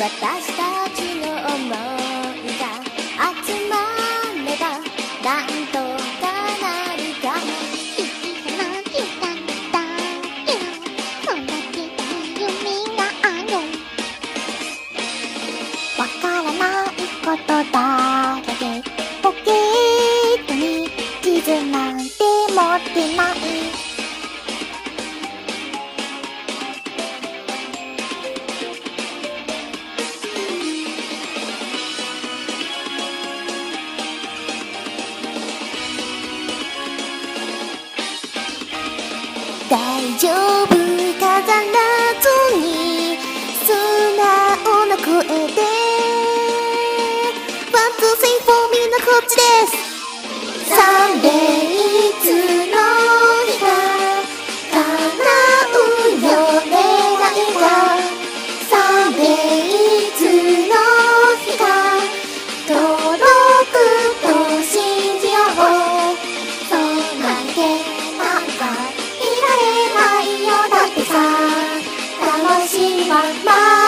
私たちの想いが集まればなんとかなるかも。わからないことだらけ、ポケットに地図なんて持ってない。大丈夫飾らずに素直な声で One, two, three, four みんなこっちです。サンデーいつの日か叶うよ願いが。サンデーいつの日か届くと信じよう。そうなんてなんかいられないよだってさ、楽しいまま